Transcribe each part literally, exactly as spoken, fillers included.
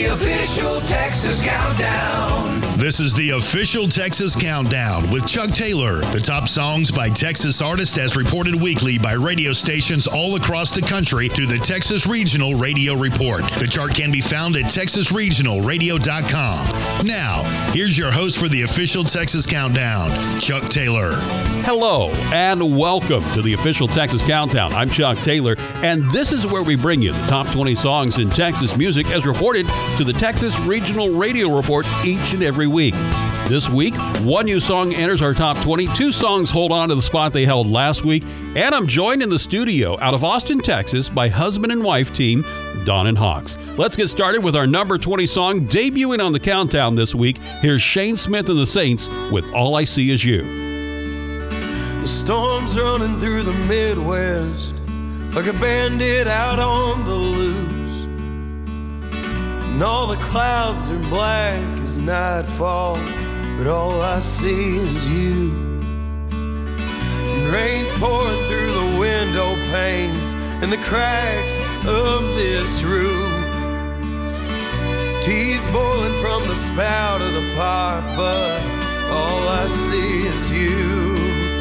the official Texas Countdown. This is the official Texas Countdown with Chuck Taylor. The top songs by Texas artists as reported weekly by radio stations all across the country through the Texas Regional Radio Report. The chart can be found at texas regional radio dot com. Now, here's your host for the official Texas Countdown, Chuck Taylor. Hello, and welcome to the official Texas Countdown. I'm Chuck Taylor, and this is where we bring you the top twenty songs in Texas music as reported to the Texas Regional Radio Report each and every week. This week, one new song enters our top twenty. Two songs hold on to the spot they held last week. And I'm joined in the studio out of Austin, Texas by husband and wife team, Don and Hawks. Let's get started with our number twenty song debuting on the countdown this week. Here's Shane Smith and the Saints with All I See Is You. The storm's running through the Midwest like a bandit out on the loose. And all the clouds are black as nightfall, but all I see is you. And rain's pouring through the window panes and the cracks of this roof. Tea's boiling from the spout of the pot, but all I see is you.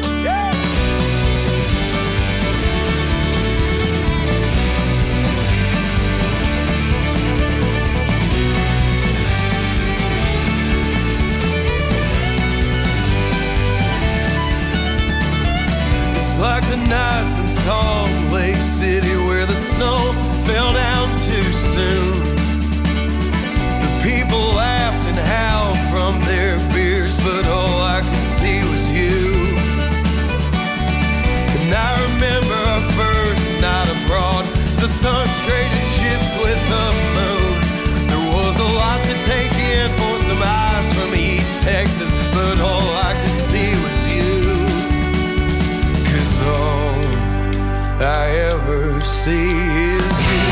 Like the nights in Salt Lake City where the snow fell down too soon. The people laughed and howled from their beers, but all I could see was you. And I remember our first night abroad as the sun traded shifts with the moon. There was a lot to take in for some eyes from East Texas, but all I could see was you. All I ever see is you.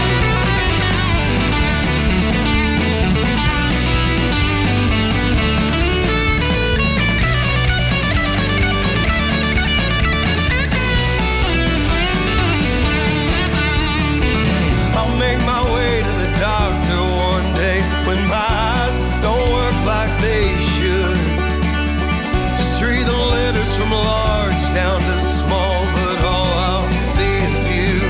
I'll make my way to the doctor one day when my eyes don't work like they should. Just read the letters from large down to small, but all I'll see is you.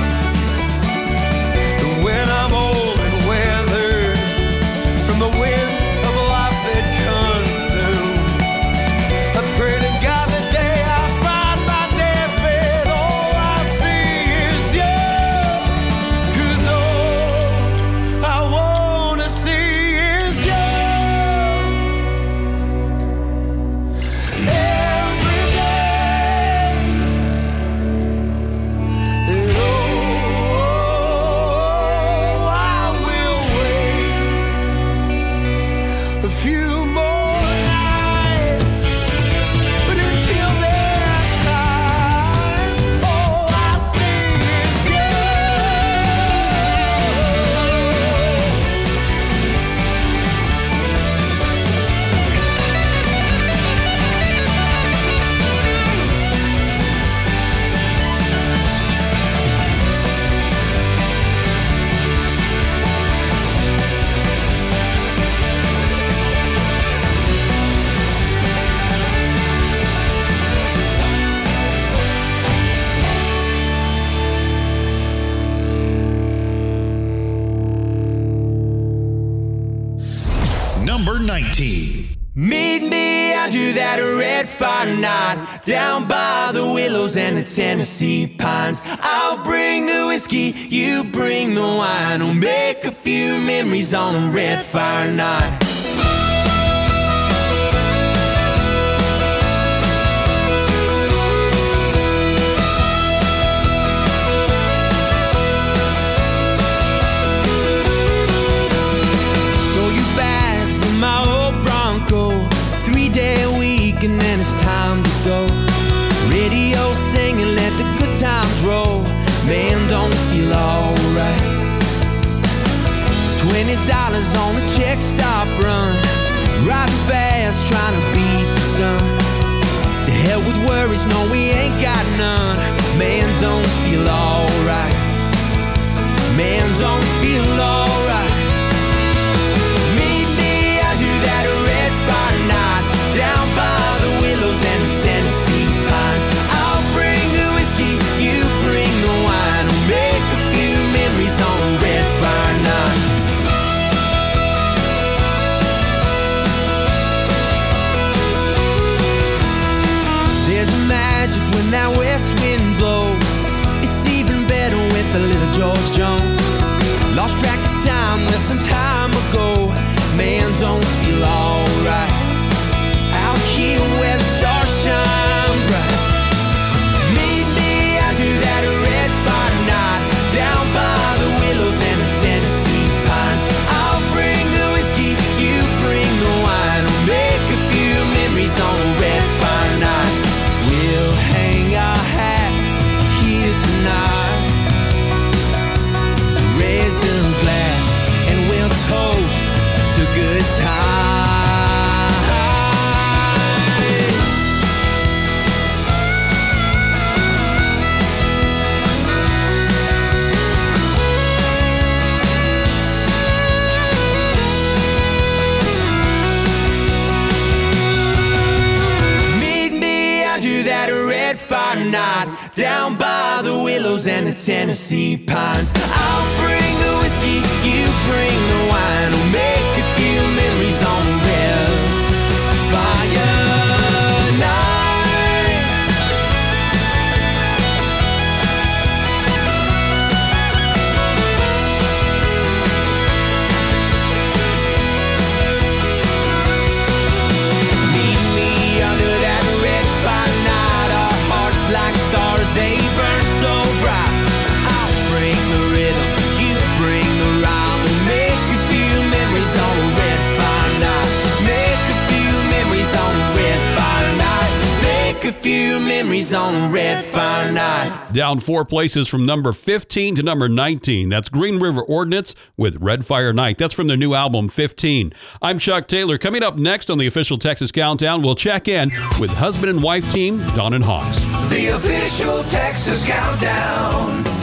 And when I'm old and weathered from the winds of life that consume, I pray to God the day I find my deathbed, all I see is you. 'Cause all I wanna see is you. Every day. And oh, I will wait a few more nights, but until that time, all I see is you. Number nineteen. Meet me under that red fire night, down by the willows and the Tennessee pines. I'll bring the whiskey, you bring the wine. We'll make a few memories on a red fire night. Throw your bags in my old Bronco, three-day week and then it's time to go. Radio singing, let the good times roll. Man, don't feel alright. Twenty dollars on the check stop run, riding fast, trying to beat the sun. To hell with worries, no, we ain't got none. Man, don't feel alright. Man, don't feel alright. some time ago. Man, don't feel alright out here where the stars shine bright. Meet me out to that red fire night down by the willows and the Tennessee pines. I'll bring the whiskey, you bring the wine. We'll make a few memories on a red fire night. We'll hang our hat here tonight, raise a glass and we'll toast to good times. Meet me out to that red fire night down by the willows and the Tennessee pines. I'll bring the whiskey, you bring the wine. We'll make a few memories on the red fire night. Meet me under that red fire night. Our hearts like stars, they burn so bright. I'll bring the rhythm, you bring the rhyme. We'll make a few memories on a red fire night. Make a few memories on a red fire night. Make a few memories on a red fire night. Down four places from number fifteen to number nineteen. That's Green River Ordinance with Red Fire Night. That's from their new album, fifteen. I'm Chuck Taylor. Coming up next on the official Texas Countdown, we'll check in with husband and wife team Don and Hawks. The official Texas Countdown.